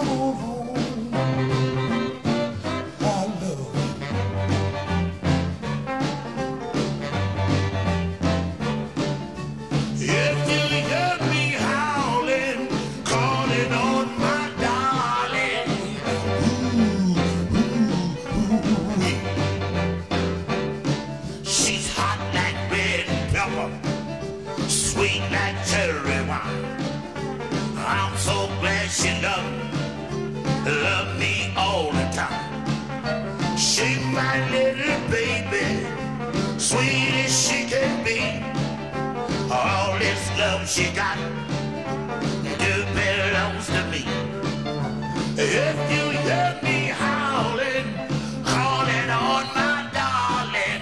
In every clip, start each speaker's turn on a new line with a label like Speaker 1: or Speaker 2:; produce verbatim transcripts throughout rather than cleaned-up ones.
Speaker 1: Sweet like cherry wine. I'm so glad she loved me, loved me all the time. She's my little baby, sweet as she can be. All this love she got, it belongs to me. If you hear me howling, calling on my darling,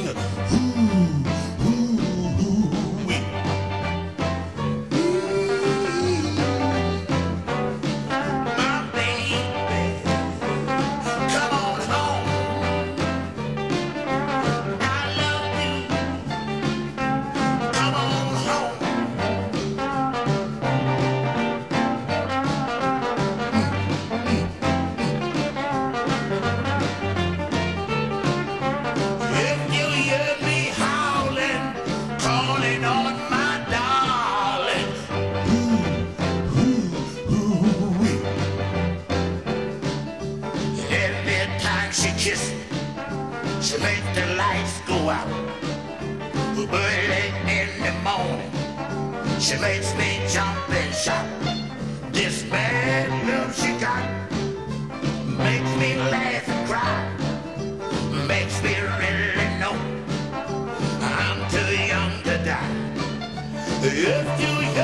Speaker 1: she makes the lights go out. Early in the morning, she makes me jump and shout. This bad love she got makes me laugh and cry, makes me really know I'm too young to die. If you